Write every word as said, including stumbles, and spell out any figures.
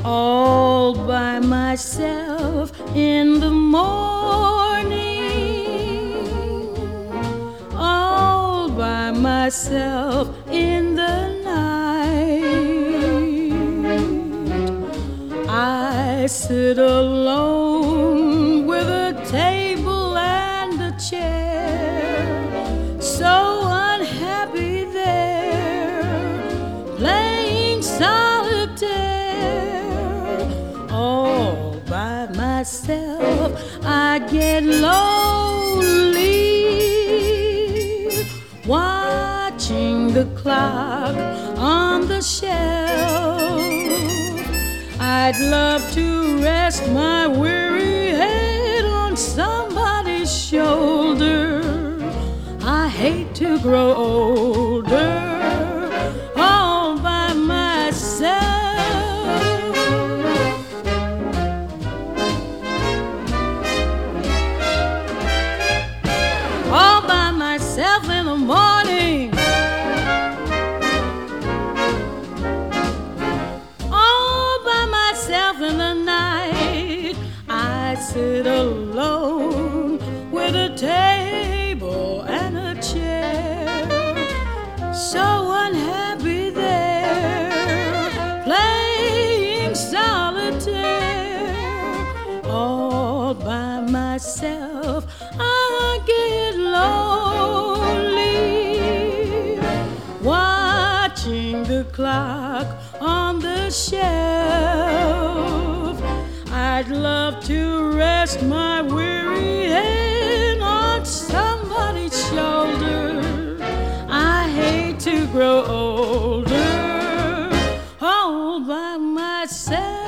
all by myself in the morning, all by myself in the night. I sit alone with a table and a chair, so unhappy there, playing solitaire. All by myself I get lonely, watching the clock on the shelf. I'd love to rest my weary head on somebody's shoulder. I hate to grow older all by myself. All by myself in the morning, all by myself in the night. I sit alone with a table and a chair, so unhappy there, playing solitaire. All by myself I get lonely, watching the clock on the shelf. I'd love to rest my weary head on somebody's shoulder. I hate to grow older all by myself.